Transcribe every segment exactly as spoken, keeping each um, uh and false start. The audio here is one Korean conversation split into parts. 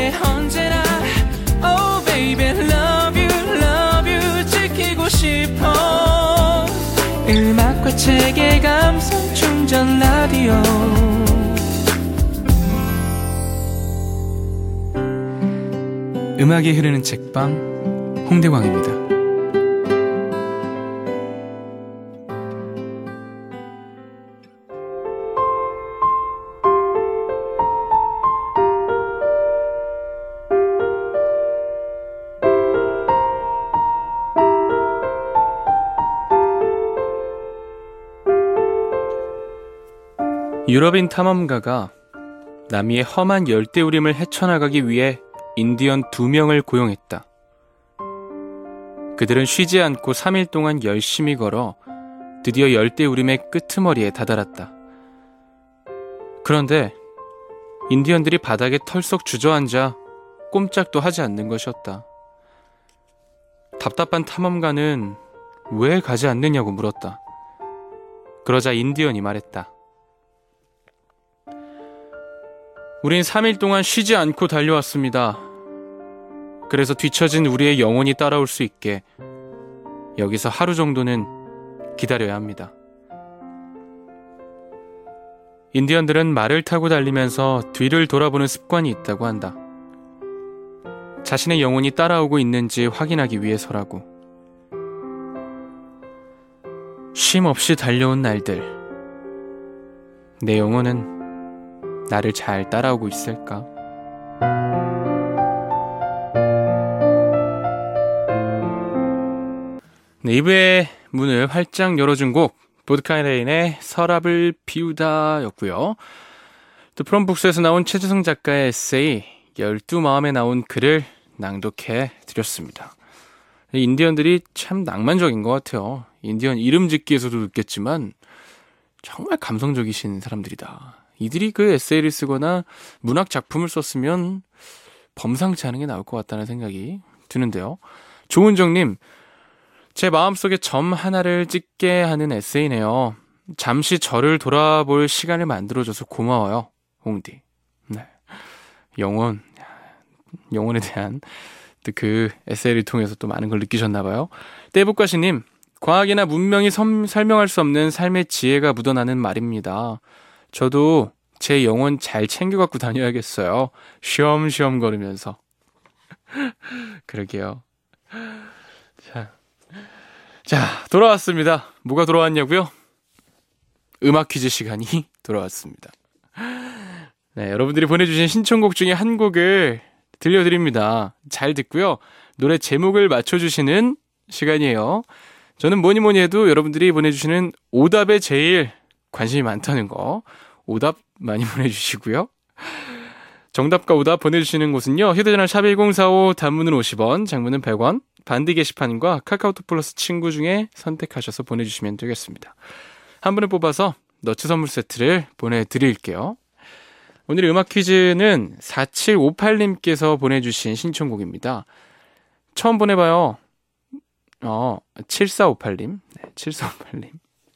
곁에 언제나 Oh baby love you love you 지키고 싶어 음악과 책의 감성 충전 라디오 음악이 흐르는 책방 홍대광입니다. 유럽인 탐험가가 남미의 험한 열대우림을 헤쳐나가기 위해 인디언 두 명을 고용했다. 그들은 쉬지 않고 삼 일 동안 열심히 걸어 드디어 열대우림의 끄트머리에 다다랐다. 그런데 인디언들이 바닥에 털썩 주저앉아 꼼짝도 하지 않는 것이었다. 답답한 탐험가는 왜 가지 않느냐고 물었다. 그러자 인디언이 말했다. 우린 삼 일 동안 쉬지 않고 달려왔습니다. 그래서 뒤처진 우리의 영혼이 따라올 수 있게 여기서 하루 정도는 기다려야 합니다. 인디언들은 말을 타고 달리면서 뒤를 돌아보는 습관이 있다고 한다. 자신의 영혼이 따라오고 있는지 확인하기 위해서라고. 쉼 없이 달려온 날들, 내 영혼은 나를 잘 따라오고 있을까? 네, 이 부의 문을 활짝 열어준 곡 보드카레인의 서랍을 비우다 였고요. 또 프롬북스에서 나온 최주성 작가의 에세이 열두 마음에 나온 글을 낭독해 드렸습니다. 인디언들이 참 낭만적인 것 같아요. 인디언 이름 짓기에서도 느꼈지만 정말 감성적이신 사람들이다. 이들이 그 에세이를 쓰거나 문학 작품을 썼으면 범상치 않은 게 나올 것 같다는 생각이 드는데요. 조은정님, 제 마음속에 점 하나를 찍게 하는 에세이네요. 잠시 저를 돌아볼 시간을 만들어줘서 고마워요, 홍디. 네. 영혼, 영혼에 대한 그 에세이를 통해서 또 많은 걸 느끼셨나봐요. 떼북과시님, 과학이나 문명이 섬, 설명할 수 없는 삶의 지혜가 묻어나는 말입니다. 저도 제 영혼 잘 챙겨갖고 다녀야겠어요. 쉬엄쉬엄 걸으면서. 그러게요. 자, 자, 돌아왔습니다. 뭐가 돌아왔냐고요? 음악 퀴즈 시간이 돌아왔습니다. 네, 여러분들이 보내주신 신청곡 중에 한 곡을 들려드립니다. 잘 듣고요. 노래 제목을 맞춰주시는 시간이에요. 저는 뭐니 뭐니 해도 여러분들이 보내주시는 오답에 제일 관심이 많다는 거. 오답 많이 보내주시고요. 정답과 오답 보내주시는 곳은요. 휴대전화 샵 일공사오, 단문은 오십 원, 장문은 백 원, 반디 게시판과 카카오톡 플러스 친구 중에 선택하셔서 보내주시면 되겠습니다. 한 분을 뽑아서 너츠 선물 세트를 보내드릴게요. 오늘의 음악 퀴즈는 사칠오팔님께서 보내주신 신청곡입니다. 처음 보내봐요. 어, 칠사오팔님. 네, 칠사오팔님.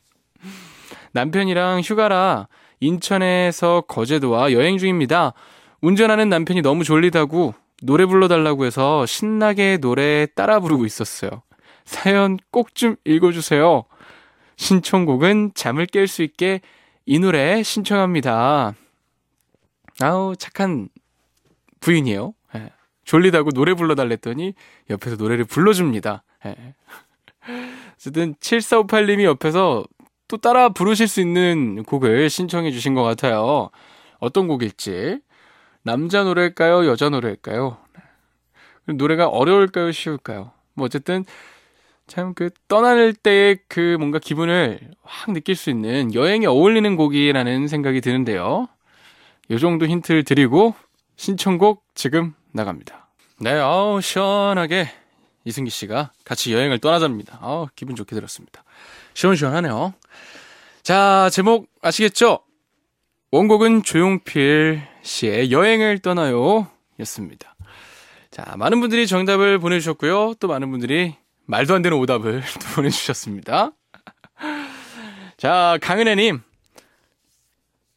남편이랑 휴가라 인천에서 거제도와 여행 중입니다. 운전하는 남편이 너무 졸리다고 노래 불러달라고 해서 신나게 노래 따라 부르고 있었어요. 사연 꼭 좀 읽어주세요. 신청곡은 잠을 깰 수 있게 이 노래 신청합니다. 아우, 착한 부인이에요. 예. 졸리다고 노래 불러달랬더니 옆에서 노래를 불러줍니다. 예. 어쨌든 칠사오팔님이 옆에서 또 따라 부르실 수 있는 곡을 신청해 주신 것 같아요. 어떤 곡일지. 남자 노래일까요? 여자 노래일까요? 노래가 어려울까요? 쉬울까요? 뭐 어쨌든 참 그 떠날 때의 그 뭔가 기분을 확 느낄 수 있는 여행에 어울리는 곡이라는 생각이 드는데요. 이 정도 힌트를 드리고 신청곡 지금 나갑니다. 네, 아우 시원하게 이승기 씨가 같이 여행을 떠나자입니다. 아우 기분 좋게 들었습니다. 시원시원하네요. 자, 제목 아시겠죠? 원곡은 조용필 씨의 여행을 떠나요 였습니다. 자, 많은 분들이 정답을 보내주셨고요. 또 많은 분들이 말도 안 되는 오답을 또 보내주셨습니다. 자, 강은혜님,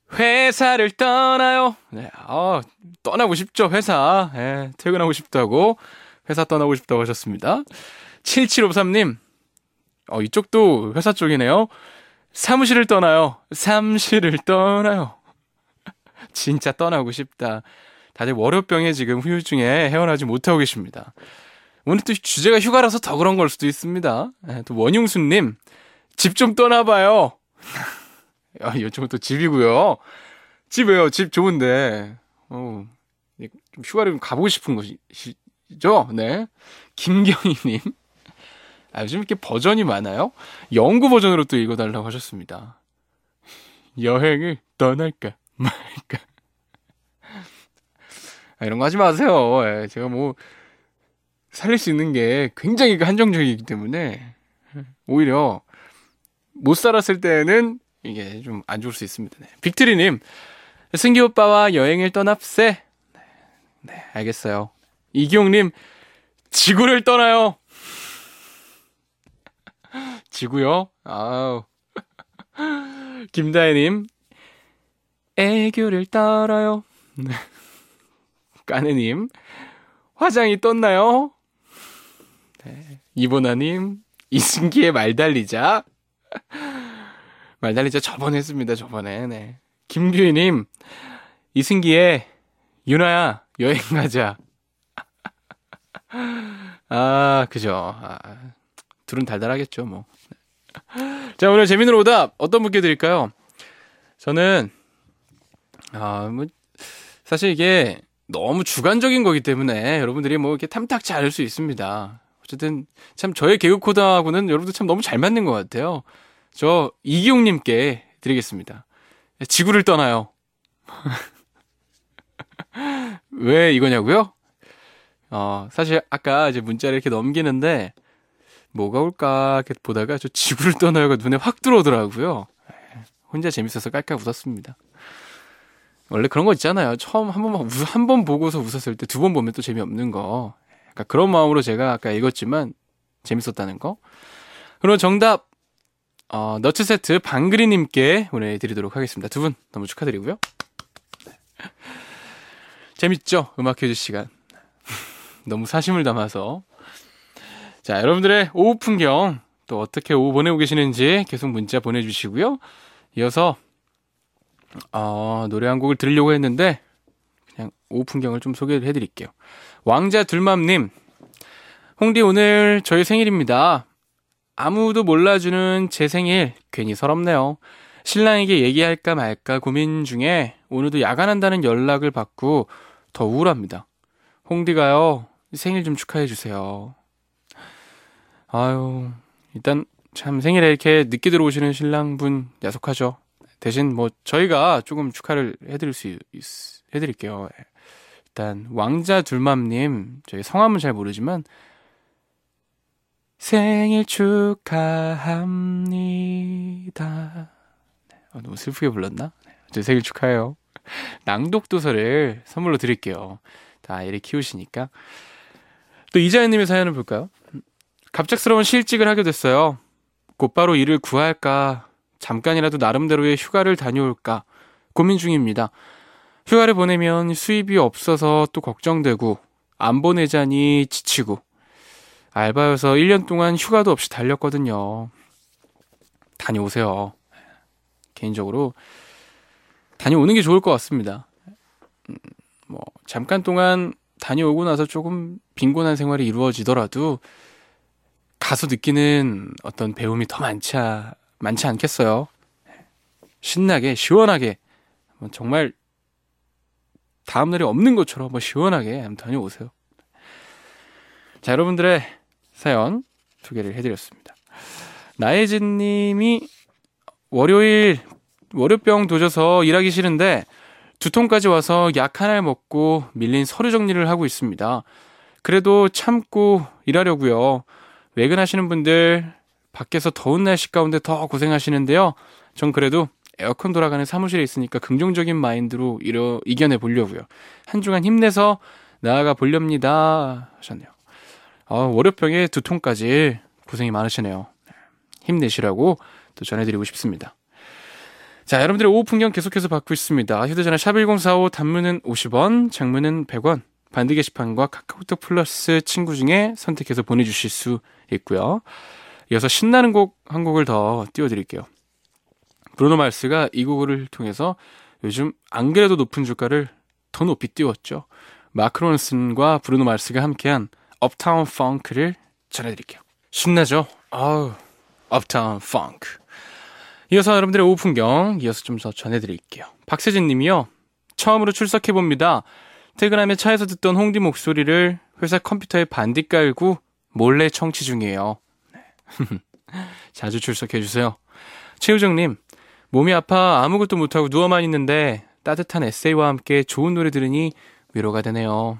회사를 떠나요. 네, 아, 떠나고 싶죠, 회사. 네, 퇴근하고 싶다고, 회사 떠나고 싶다고 하셨습니다. 칠칠오삼님, 어, 이쪽도 회사 쪽이네요. 사무실을 떠나요. 사무실을 떠나요. 진짜 떠나고 싶다. 다들 월요병에 지금 후유증에 헤어나지 못하고 계십니다. 오늘 또 주제가 휴가라서 더 그런 걸 수도 있습니다. 네, 또 원용수님, 집 좀 떠나봐요. 아, 이쪽은 또 집이고요. 집 왜요? 집 좋은데. 어, 좀 휴가를 좀 가보고 싶은 것이죠? 네. 김경희님. 아, 요즘 이렇게 버전이 많아요? 영구 버전으로 또 읽어달라고 하셨습니다. 여행을 떠날까 말까. 아, 이런 거 하지 마세요. 예, 제가 뭐 살릴 수 있는 게 굉장히 한정적이기 때문에 오히려 못 살았을 때는 이게 좀 안 좋을 수 있습니다. 네. 빅트리님, 승기 오빠와 여행을 떠납세. 네, 네, 알겠어요. 이기용님, 지구를 떠나요. 지구요? 아우. 김다혜님, 애교를 떨어요. 네. 까느님, 화장이 떴나요? 네. 이보나님, 이승기의 말 달리자. 말 달리자 저번에 했습니다, 저번에. 네. 김규희님, 이승기의 윤아야, 여행 가자. 아, 그죠. 아, 둘은 달달하겠죠, 뭐. 자, 오늘 재밌는 오답 어떤 분께 드릴까요? 저는, 아, 뭐, 사실 이게 너무 주관적인 거기 때문에 여러분들이 뭐 이렇게 탐탁치 않을 수 있습니다. 어쨌든 참 저의 개그 코드하고는 여러분들 참 너무 잘 맞는 것 같아요. 저 이기용님께 드리겠습니다. 지구를 떠나요. 왜 이거냐고요? 어, 사실 아까 이제 문자를 이렇게 넘기는데 뭐가 올까 이렇게 보다가 저 지구를 떠나요가 눈에 확 들어오더라고요. 혼자 재밌어서 깔깔 웃었습니다. 원래 그런 거 있잖아요. 처음 한 번만 한 번 보고서 웃었을 때 두 번 보면 또 재미없는 거. 그러니까 그런 마음으로 제가 아까 읽었지만 재밌었다는 거. 그럼 정답 어, 너트 세트 방그리님께 보내드리도록 하겠습니다. 두 분 너무 축하드리고요. 재밌죠? 음악 퀴즈 시간. 너무 사심을 담아서. 자, 여러분들의 오후 풍경 또 어떻게 오후 보내고 계시는지 계속 문자 보내주시고요. 이어서 어, 노래 한 곡을 들으려고 했는데 그냥 오후 풍경을 좀 소개를 해드릴게요. 왕자 둘맘님, 홍디 오늘 저희 생일입니다. 아무도 몰라주는 제 생일 괜히 서럽네요. 신랑에게 얘기할까 말까 고민 중에 오늘도 야간한다는 연락을 받고 더 우울합니다. 홍디가요, 생일 좀 축하해 주세요. 아유, 일단 참 생일에 이렇게 늦게 들어오시는 신랑분 야속하죠. 대신 뭐 저희가 조금 축하를 해드릴 수 있, 해드릴게요. 일단 왕자 둘맘님, 저희 성함은 잘 모르지만 생일 축하합니다. 어, 너무 슬프게 불렀나? 제 생일 축하해요. 낭독도서를 선물로 드릴게요. 다 아이를 키우시니까. 또 이자연님의 사연을 볼까요? 갑작스러운 실직을 하게 됐어요. 곧바로 일을 구할까, 잠깐이라도 나름대로의 휴가를 다녀올까 고민 중입니다. 휴가를 보내면 수입이 없어서 또 걱정되고, 안 보내자니 지치고, 알바여서 일 년 동안 휴가도 없이 달렸거든요. 다녀오세요. 개인적으로 다녀오는 게 좋을 것 같습니다. 음, 뭐 잠깐 동안 다녀오고 나서 조금 빈곤한 생활이 이루어지더라도 가서 느끼는 어떤 배움이 더 많지, 많지 않겠어요? 신나게 시원하게 정말 다음날이 없는 것처럼 뭐 시원하게 한번 다녀오세요. 자, 여러분들의 사연 소개를 해드렸습니다. 나혜진 님이 월요일 월요병 도져서 일하기 싫은데 두통까지 와서 약 하나를 먹고 밀린 서류 정리를 하고 있습니다. 그래도 참고 일하려고요. 외근하시는 분들 밖에서 더운 날씨 가운데 더 고생하시는데요. 전 그래도 에어컨 돌아가는 사무실에 있으니까 긍정적인 마인드로 이러, 이겨내 보려고요. 한 주간 힘내서 나아가 보렵니다 하셨네요. 아, 월요병에 두통까지 고생이 많으시네요. 힘내시라고 또 전해드리고 싶습니다. 자, 여러분들의 오후 풍경 계속해서 받고 있습니다. 휴대전화 샵 일공사오, 단문은 오십 원, 장문은 백 원, 반디 게시판과 카카오톡 플러스 친구 중에 선택해서 보내주실 수 있고요. 이어서 신나는 곡 한 곡을 더 띄워드릴게요. 브루노 마스가 이 곡을 통해서 요즘 안 그래도 높은 주가를 더 높이 띄웠죠. 마크 론슨과 브루노 마스가 함께한 업타운 펑크를 전해드릴게요. 신나죠? 아우, 업타운 펑크. 이어서 여러분들의 오후 풍경 이어서 좀 더 전해드릴게요. 박세진 님이요. 처음으로 출석해봅니다. 퇴근하며 차에서 듣던 홍디 목소리를 회사 컴퓨터에 반디 깔고 몰래 청취 중이에요. 자주 출석해주세요. 최우정님, 몸이 아파 아무것도 못하고 누워만 있는데 따뜻한 에세이와 함께 좋은 노래 들으니 위로가 되네요.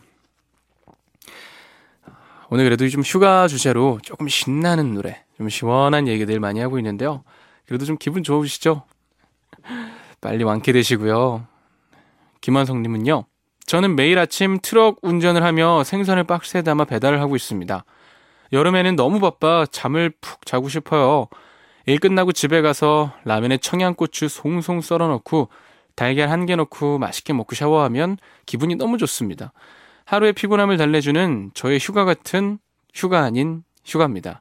오늘 그래도 좀 휴가 주제로 조금 신나는 노래, 좀 시원한 얘기들 많이 하고 있는데요. 그래도 좀 기분 좋으시죠? 빨리 완쾌되시고요. 김한성님은요. 저는 매일 아침 트럭 운전을 하며 생선을 박스에 담아 배달을 하고 있습니다. 여름에는 너무 바빠 잠을 푹 자고 싶어요. 일 끝나고 집에 가서 라면에 청양고추 송송 썰어 넣고 달걀 한 개 넣고 맛있게 먹고 샤워하면 기분이 너무 좋습니다. 하루의 피곤함을 달래주는 저의 휴가 같은 휴가 아닌 휴가입니다.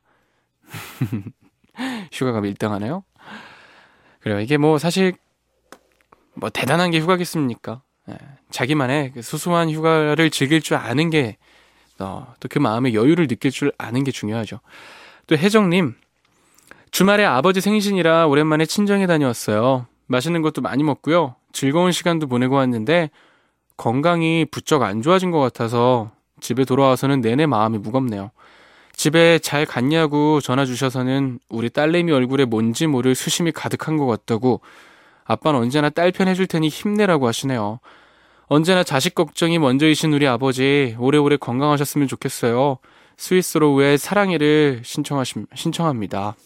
휴가가 밀당하네요. 그래요. 이게 뭐 사실 뭐 대단한 게 휴가겠습니까? 예, 자기만의 그 소소한 휴가를 즐길 줄 아는 게 어, 또 그 마음의 여유를 느낄 줄 아는 게 중요하죠. 또 혜정님, 주말에 아버지 생신이라 오랜만에 친정에 다녀왔어요. 맛있는 것도 많이 먹고요. 즐거운 시간도 보내고 왔는데 건강이 부쩍 안 좋아진 것 같아서 집에 돌아와서는 내내 마음이 무겁네요. 집에 잘 갔냐고 전화 주셔서는 우리 딸내미 얼굴에 뭔지 모를 수심이 가득한 것 같다고 아빠는 언제나 딸 편 해줄 테니 힘내라고 하시네요. 언제나 자식 걱정이 먼저이신 우리 아버지 오래오래 건강하셨으면 좋겠어요. 스위스로우의 사랑해를 신청하심, 신청합니다.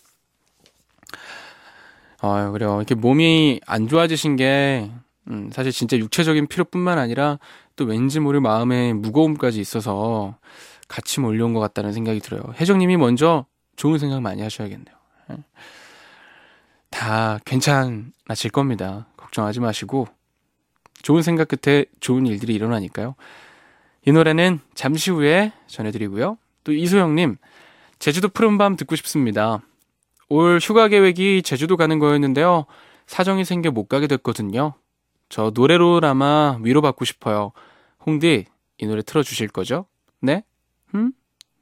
아, 그래요. 이렇게 몸이 안 좋아지신 게 음, 사실 진짜 육체적인 피로뿐만 아니라 또 왠지 모를 마음의 무거움까지 있어서 같이 몰려온 것 같다는 생각이 들어요. 혜정님이 먼저 좋은 생각 많이 하셔야겠네요. 다 괜찮아질 겁니다. 걱정하지 마시고 좋은 생각 끝에 좋은 일들이 일어나니까요. 이 노래는 잠시 후에 전해드리고요. 또 이소영님, 제주도 푸른밤 듣고 싶습니다. 올 휴가 계획이 제주도 가는 거였는데요. 사정이 생겨 못 가게 됐거든요. 저 노래로나마 위로받고 싶어요. 홍디, 이 노래 틀어주실 거죠? 네? 음?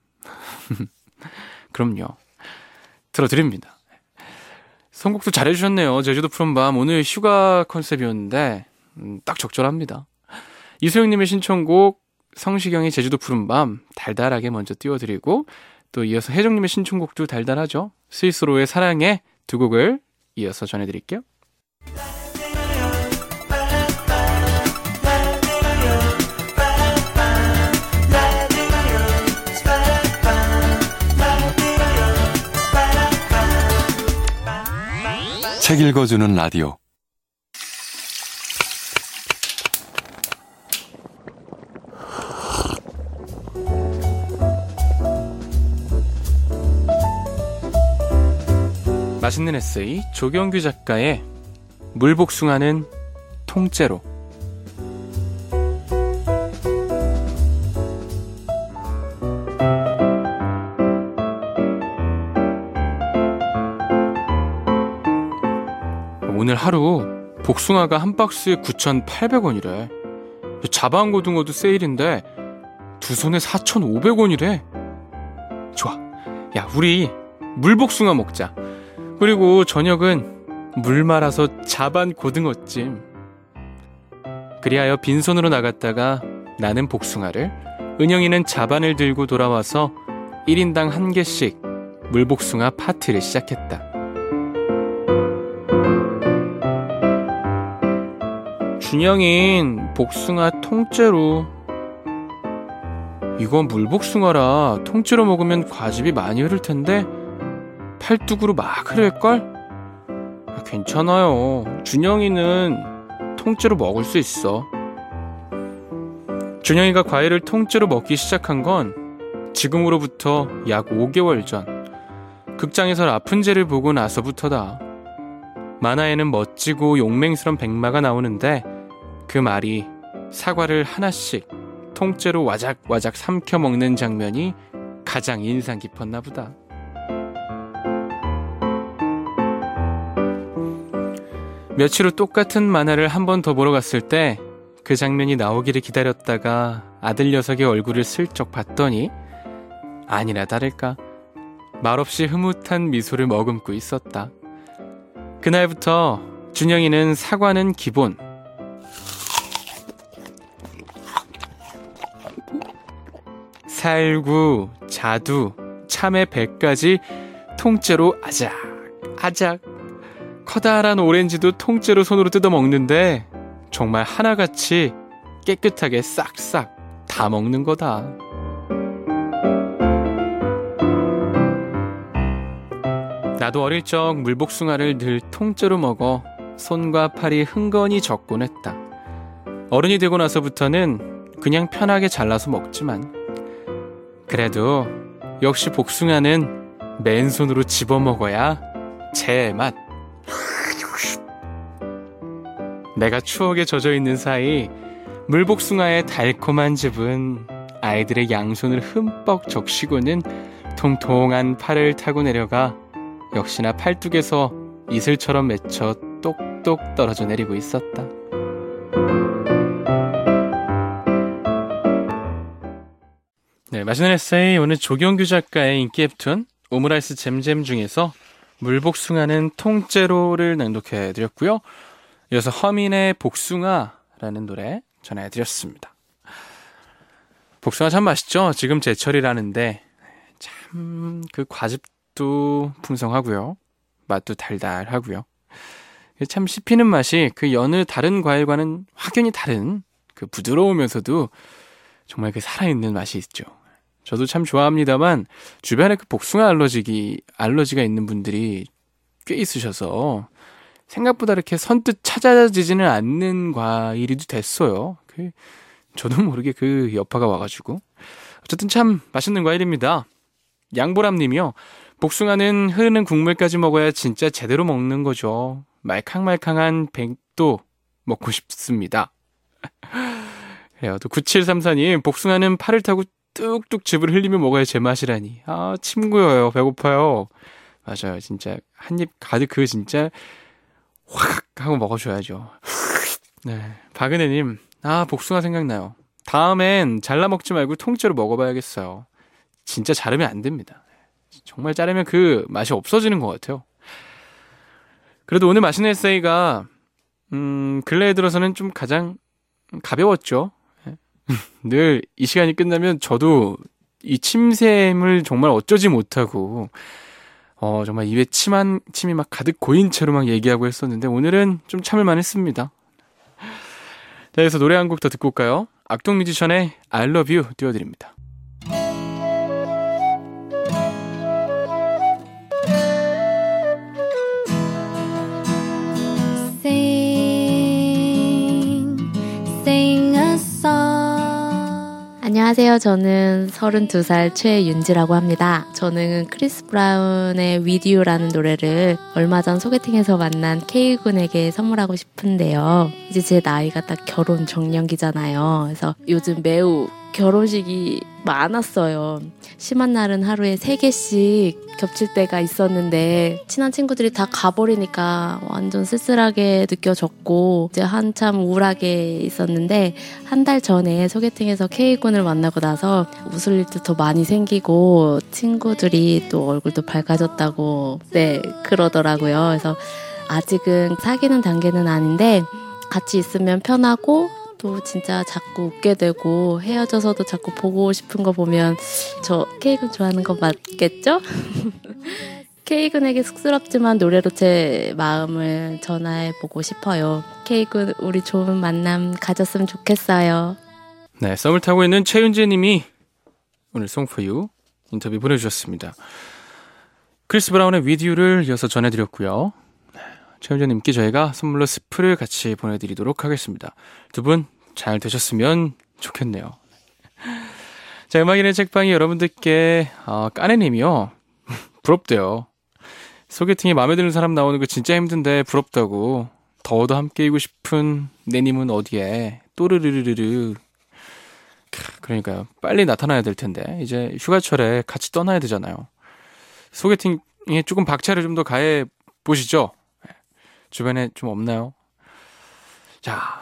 그럼요. 틀어드립니다. 선곡도 잘해주셨네요. 제주도 푸른밤. 오늘 휴가 컨셉이었는데 음, 딱 적절합니다. 이소영님의 신청곡 성시경의 제주도 푸른밤 달달하게 먼저 띄워드리고 또 이어서 혜정님의 신청곡도 달달하죠. 스위스로의 사랑해 두 곡을 이어서 전해드릴게요. 책 읽어주는 라디오. 맛있는 에세이 조경규 작가의 물복숭아는 통째로. 오늘 하루 복숭아가 한 박스에 구천팔백 원이래. 자반 고등어도 세일인데 두 손에 사천오백 원이래. 좋아. 야, 우리 물복숭아 먹자. 그리고 저녁은 물 말아서 자반 고등어찜. 그리하여 빈손으로 나갔다가 나는 복숭아를, 은영이는 자반을 들고 돌아와서 일 인당 한 개씩 물복숭아 파티를 시작했다. 준영인 복숭아 통째로. 이건 물복숭아라 통째로 먹으면 과즙이 많이 흐를 텐데 팔뚝으로 막 흐를걸? 아, 괜찮아요. 준영이는 통째로 먹을 수 있어. 준영이가 과일을 통째로 먹기 시작한 건 지금으로부터 약 오 개월 전, 극장에서 라푼젤을 보고 나서부터다. 만화에는 멋지고 용맹스런 백마가 나오는데 그 말이 사과를 하나씩 통째로 와작와작 삼켜 먹는 장면이 가장 인상 깊었나 보다. 며칠 후 똑같은 만화를 한 번 더 보러 갔을 때 그 장면이 나오기를 기다렸다가 아들 녀석의 얼굴을 슬쩍 봤더니 아니나 다를까 말없이 흐뭇한 미소를 머금고 있었다. 그날부터 준영이는 사과는 기본, 살구, 자두, 참외 배까지 통째로 아작 아작, 커다란 오렌지도 통째로 손으로 뜯어 먹는데 정말 하나같이 깨끗하게 싹싹 다 먹는 거다. 나도 어릴 적 물복숭아를 늘 통째로 먹어 손과 팔이 흥건히 젖곤 했다. 어른이 되고 나서부터는 그냥 편하게 잘라서 먹지만 그래도 역시 복숭아는 맨손으로 집어먹어야 제맛. 내가 추억에 젖어있는 사이 물복숭아의 달콤한 즙은 아이들의 양손을 흠뻑 적시고는 통통한 팔을 타고 내려가 역시나 팔뚝에서 이슬처럼 맺혀 똑똑 떨어져 내리고 있었다. 네, 맛있는 에세이 오늘 조경규 작가의 인기 웹툰 오므라이스 잼잼 중에서 물복숭아는 통째로를 낭독해드렸고요. 이어서 허민의 복숭아라는 노래 전해드렸습니다. 복숭아 참 맛있죠? 지금 제철이라는데 참 그 과즙도 풍성하고요. 맛도 달달하고요. 참 씹히는 맛이 그 여느 다른 과일과는 확연히 다른 그 부드러우면서도 정말 그 살아있는 맛이 있죠. 저도 참 좋아합니다만 주변에 그 복숭아 알러지기, 알러지가 있는 분들이 꽤 있으셔서 생각보다 이렇게 선뜻 찾아지지는 않는 과일이 됐어요. 그 저도 모르게 그 여파가 와가지고. 어쨌든 참 맛있는 과일입니다. 양보람님이요. 복숭아는 흐르는 국물까지 먹어야 진짜 제대로 먹는 거죠. 말캉말캉한 백도 먹고 싶습니다. 그래요. 또 구칠삼사님 복숭아는 팔을 타고 뚝뚝 즙을 흘리며 먹어야 제맛이라니. 아, 침 고여요. 배고파요. 맞아요. 진짜 한 입 가득 그 진짜 확 하고 먹어줘야죠. 네, 박은혜님, 아 복숭아 생각나요. 다음엔 잘라 먹지 말고 통째로 먹어봐야겠어요. 진짜 자르면 안 됩니다. 정말 자르면 그 맛이 없어지는 것 같아요. 그래도 오늘 맛있는 에세이가 음, 근래에 들어서는 좀 가장 가벼웠죠. 늘 이 시간이 끝나면 저도 이 침샘을 정말 어쩌지 못하고 어, 정말 입에 침한, 침이 막 가득 고인 채로 막 얘기하고 했었는데 오늘은 좀 참을만 했습니다. 자, 그래서 노래 한 곡 더 듣고 올까요? 악동 뮤지션의 I love you 띄워드립니다. 안녕하세요. 저는 서른두 살 최윤지라고 합니다. 저는 크리스 브라운의 With You라는 노래를 얼마 전 소개팅에서 만난 K군에게 선물하고 싶은데요. 이제 제 나이가 딱 결혼 정년기잖아요. 그래서 요즘 매우 결혼식이 많았어요. 심한 날은 하루에 세 개씩 겹칠 때가 있었는데 친한 친구들이 다 가버리니까 완전 쓸쓸하게 느껴졌고 이제 한참 우울하게 있었는데 한 달 전에 소개팅에서 K군을 만나고 나서 웃을 일도 더 많이 생기고 친구들이 또 얼굴도 밝아졌다고 네 그러더라고요. 그래서 아직은 사귀는 단계는 아닌데 같이 있으면 편하고 또 진짜 자꾸 웃게 되고 헤어져서도 자꾸 보고 싶은 거 보면 저 K군 좋아하는 거 맞겠죠? K군에게 쑥스럽지만 노래로 제 마음을 전해보고 싶어요. K군 우리 좋은 만남 가졌으면 좋겠어요. 네, 썸을 타고 있는 최윤재 님이 오늘 송포유 인터뷰 보내주셨습니다. 크리스 브라운의 With You를 이어서 전해드렸고요. 최윤재님께 저희가 선물로 스프를 같이 보내드리도록 하겠습니다. 두 분 잘 되셨으면 좋겠네요. 자, 음악인의 책방이 여러분들께 어, 까네님이요. 부럽대요. 소개팅에 마음에 드는 사람 나오는 거 진짜 힘든데 부럽다고. 더워도 함께이고 싶은 내님은 어디에. 또르르르르. 그러니까요. 빨리 나타나야 될 텐데. 이제 휴가철에 같이 떠나야 되잖아요. 소개팅에 조금 박차를 좀 더 가해 보시죠. 주변에 좀 없나요? 자.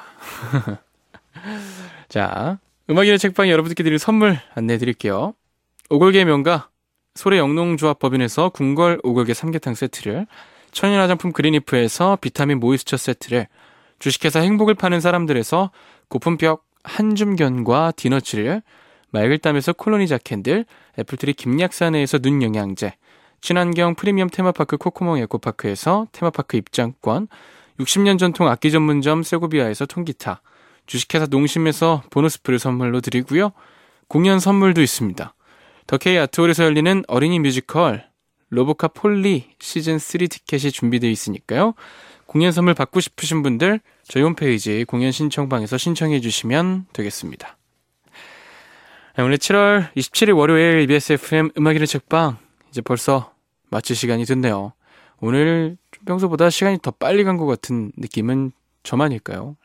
자. 음악이나 책방에 여러분들께 드릴 선물 안내해 드릴게요. 오골계 명가 소래 영농조합법인에서 궁궐 오골계 삼계탕 세트를, 천연 화장품 그린이프에서 비타민 모이스처 세트를, 주식회사 행복을 파는 사람들에서 고품격 한줌견과 디너츠를, 맑을땀에서 콜로니 자캔들, 애플트리 김약사내에서 눈 영양제, 친환경 프리미엄 테마파크 코코몽 에코파크에서 테마파크 입장권, 육십 년 전통 악기 전문점 세고비아에서 통기타, 주식회사 농심에서 보너스프를 선물로 드리고요. 공연 선물도 있습니다. 더케이 아트홀에서 열리는 어린이 뮤지컬 로보카 폴리 시즌삼 티켓이 준비되어 있으니까요. 공연 선물 받고 싶으신 분들 저희 홈페이지 공연 신청방에서 신청해 주시면 되겠습니다. 오늘 칠월 이십칠일 월요일 이비에스 에프엠 음악이나 책방 이제 벌써 마칠 시간이 됐네요. 오늘 평소보다 시간이 더 빨리 간 것 같은 느낌은 저만일까요?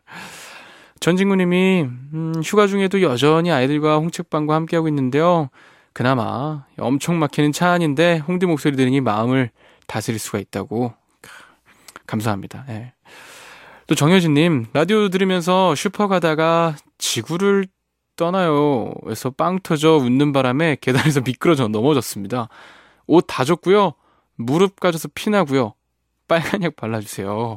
전진구님이 음, 휴가 중에도 여전히 아이들과 홍책방과 함께하고 있는데요. 그나마 엄청 막히는 차 안인데 홍디 목소리 들으니 마음을 다스릴 수가 있다고. 감사합니다. 네. 또 정효진님, 라디오 들으면서 슈퍼 가다가 지구를 떠나요 에서 빵 터져 웃는 바람에 계단에서 미끄러져 넘어졌습니다. 옷 다 줬고요. 무릎 까져서 피나고요. 빨간 약 발라주세요.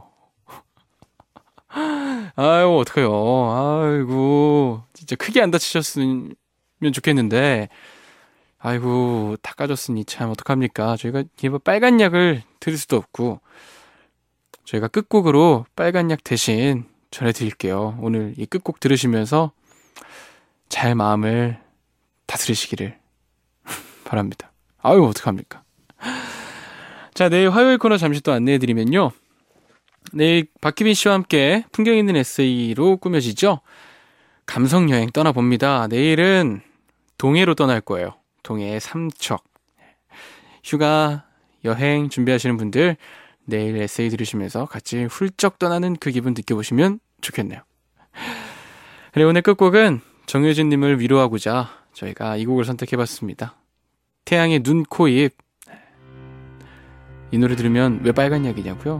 아유, 어떡해요. 아이고, 진짜 크게 안 다치셨으면 좋겠는데, 아이고, 다 까졌으니 참 어떡합니까. 저희가 빨간 약을 드릴 수도 없고, 저희가 끝곡으로 빨간 약 대신 전해드릴게요. 오늘 이 끝곡 들으시면서 잘 마음을 다스리시기를 바랍니다. 아유, 어떡합니까. 자, 내일 화요일 코너 잠시 또 안내해드리면요. 내일 박희빈 씨와 함께 풍경 있는 에세이로 꾸며지죠. 감성여행 떠나봅니다. 내일은 동해로 떠날 거예요. 동해의 삼척. 휴가, 여행 준비하시는 분들 내일 에세이 들으시면서 같이 훌쩍 떠나는 그 기분 느껴보시면 좋겠네요. 그리고 오늘 끝곡은 정효진님을 위로하고자 저희가 이 곡을 선택해봤습니다. 태양의 눈, 코, 입. 이 노래 들으면 왜 빨간 약이냐고요?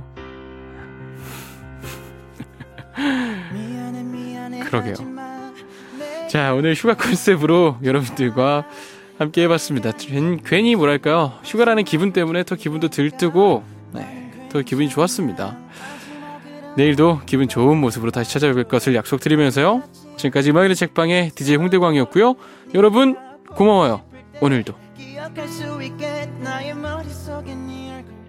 그러게요. 자, 오늘 휴가 컨셉으로 여러분들과 함께 해봤습니다. 괜히 뭐랄까요, 휴가라는 기분 때문에 더 기분도 들뜨고 네, 더 기분이 좋았습니다. 내일도 기분 좋은 모습으로 다시 찾아올 것을 약속드리면서요, 지금까지 음악의 책방의 디제이 홍대광이었고요. 여러분 고마워요. 오늘도